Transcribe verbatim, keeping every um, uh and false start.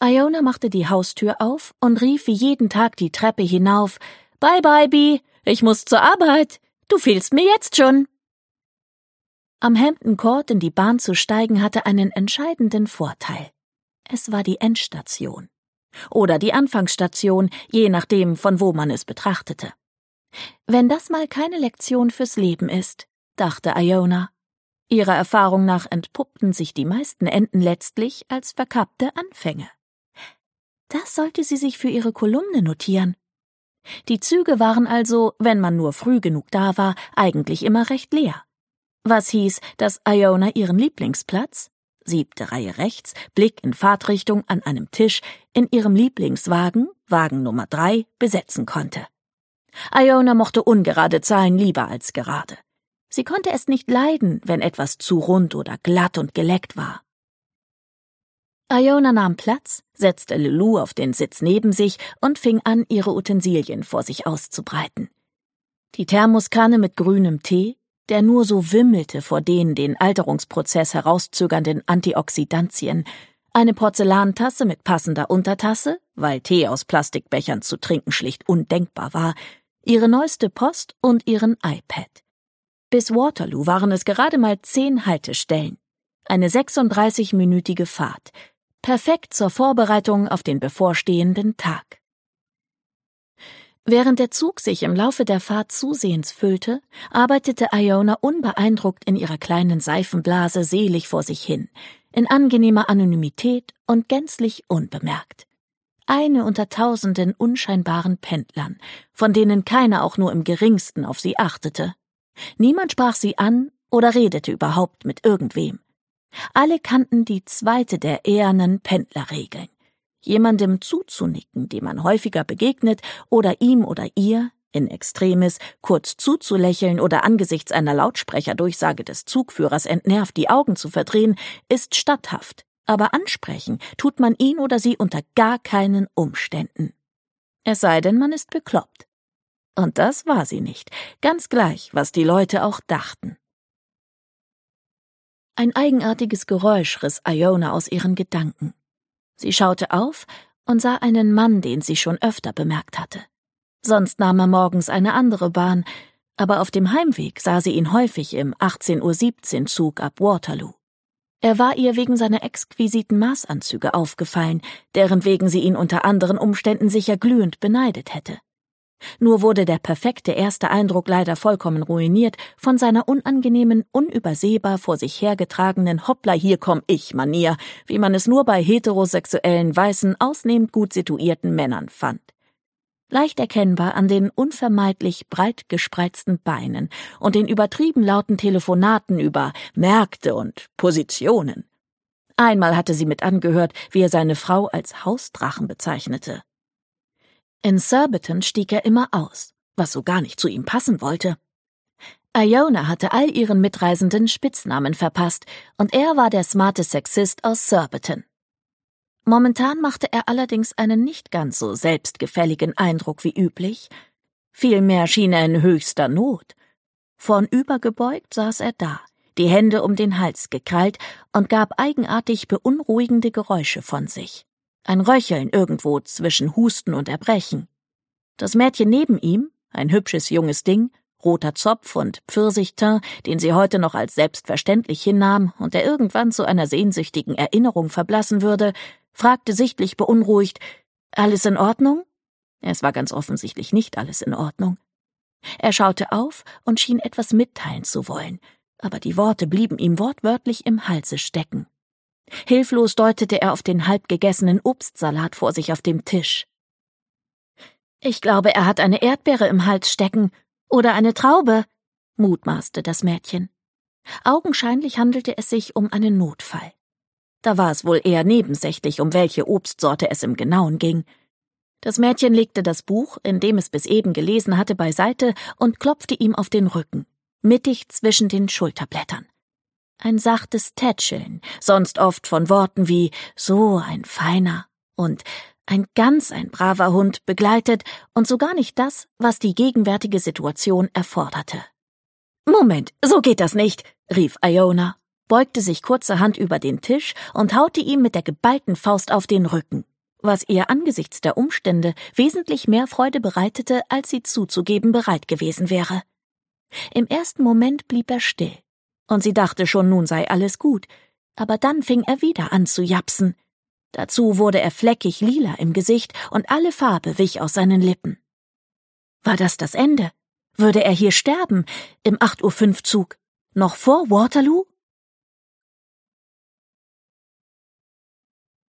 Iona machte die Haustür auf und rief wie jeden Tag die Treppe hinauf: »Bye, bye, Bee, ich muss zur Arbeit. Du fehlst mir jetzt schon.« Am Hampton Court in die Bahn zu steigen hatte einen entscheidenden Vorteil. Es war die Endstation. Oder die Anfangsstation, je nachdem, von wo man es betrachtete. Wenn das mal keine Lektion fürs Leben ist, dachte Iona. Ihrer Erfahrung nach entpuppten sich die meisten Enden letztlich als verkappte Anfänge. Das sollte sie sich für ihre Kolumne notieren. Die Züge waren also, wenn man nur früh genug da war, eigentlich immer recht leer. Was hieß, dass Iona ihren Lieblingsplatz, siebte Reihe rechts, Blick in Fahrtrichtung an einem Tisch, in ihrem Lieblingswagen, Wagen Nummer drei, besetzen konnte. Iona mochte ungerade Zahlen lieber als gerade. Sie konnte es nicht leiden, wenn etwas zu rund oder glatt und geleckt war. Iona nahm Platz, setzte Lulu auf den Sitz neben sich und fing an, ihre Utensilien vor sich auszubreiten. Die Thermoskanne mit grünem Tee, der nur so wimmelte vor den den Alterungsprozess herauszögernden Antioxidantien, eine Porzellantasse mit passender Untertasse, weil Tee aus Plastikbechern zu trinken schlicht undenkbar war, ihre neueste Post und ihren iPad. Bis Waterloo waren es gerade mal zehn Haltestellen, eine sechsunddreißigminütige Fahrt, perfekt zur Vorbereitung auf den bevorstehenden Tag. Während der Zug sich im Laufe der Fahrt zusehends füllte, arbeitete Iona unbeeindruckt in ihrer kleinen Seifenblase selig vor sich hin, in angenehmer Anonymität und gänzlich unbemerkt. Eine unter tausenden unscheinbaren Pendlern, von denen keiner auch nur im geringsten auf sie achtete. Niemand sprach sie an oder redete überhaupt mit irgendwem. Alle kannten die zweite der ehernen Pendlerregeln. Jemandem zuzunicken, dem man häufiger begegnet, oder ihm oder ihr, in Extremis, kurz zuzulächeln oder angesichts einer Lautsprecherdurchsage des Zugführers entnervt die Augen zu verdrehen, ist statthaft, aber ansprechen tut man ihn oder sie unter gar keinen Umständen. Es sei denn, man ist bekloppt. Und das war sie nicht, ganz gleich, was die Leute auch dachten. Ein eigenartiges Geräusch riss Iona aus ihren Gedanken. Sie schaute auf und sah einen Mann, den sie schon öfter bemerkt hatte. Sonst nahm er morgens eine andere Bahn, aber auf dem Heimweg sah sie ihn häufig im achtzehn Uhr siebzehn Zug ab Waterloo. Er war ihr wegen seiner exquisiten Maßanzüge aufgefallen, deren wegen sie ihn unter anderen Umständen sicher glühend beneidet hätte. Nur wurde der perfekte erste Eindruck leider vollkommen ruiniert von seiner unangenehmen, unübersehbar vor sich hergetragenen Hoppla-hier-komm-ich-Manier, wie man es nur bei heterosexuellen, weißen, ausnehmend gut situierten Männern fand. Leicht erkennbar an den unvermeidlich breit gespreizten Beinen und den übertrieben lauten Telefonaten über Märkte und Positionen. Einmal hatte sie mit angehört, wie er seine Frau als Hausdrachen bezeichnete. In Surbiton stieg er immer aus, was so gar nicht zu ihm passen wollte. Iona hatte all ihren Mitreisenden Spitznamen verpasst, und er war der smarte Sexist aus Surbiton. Momentan machte er allerdings einen nicht ganz so selbstgefälligen Eindruck wie üblich. Vielmehr schien er in höchster Not. Vornübergebeugt saß er da, die Hände um den Hals gekrallt und gab eigenartig beunruhigende Geräusche von sich. Ein Röcheln irgendwo zwischen Husten und Erbrechen. Das Mädchen neben ihm, ein hübsches junges Ding, roter Zopf und Pfirsichteint, den sie heute noch als selbstverständlich hinnahm und der irgendwann zu einer sehnsüchtigen Erinnerung verblassen würde, fragte sichtlich beunruhigt: »Alles in Ordnung?« Es war ganz offensichtlich nicht alles in Ordnung. Er schaute auf und schien etwas mitteilen zu wollen, aber die Worte blieben ihm wortwörtlich im Halse stecken. Hilflos deutete er auf den halb gegessenen Obstsalat vor sich auf dem Tisch. »Ich glaube, er hat eine Erdbeere im Hals stecken oder eine Traube«, mutmaßte das Mädchen. Augenscheinlich handelte es sich um einen Notfall. Da war es wohl eher nebensächlich, um welche Obstsorte es im Genauen ging. Das Mädchen legte das Buch, in dem es bis eben gelesen hatte, beiseite und klopfte ihm auf den Rücken, mittig zwischen den Schulterblättern. Ein sachtes Tätscheln, sonst oft von Worten wie »so ein feiner« und »ein ganz ein braver Hund« begleitet und so gar nicht das, was die gegenwärtige Situation erforderte. »Moment, so geht das nicht«, rief Iona, beugte sich kurzerhand über den Tisch und haute ihm mit der geballten Faust auf den Rücken. was ihr angesichts der Umstände wesentlich mehr Freude bereitete, als sie zuzugeben bereit gewesen wäre. Im ersten Moment blieb er still, und sie dachte schon, nun sei alles gut, aber dann fing er wieder an zu japsen. Dazu wurde er fleckig lila im Gesicht und alle Farbe wich aus seinen Lippen. War das das Ende? Würde er hier sterben, im acht Uhr fünf Zug, noch vor Waterloo?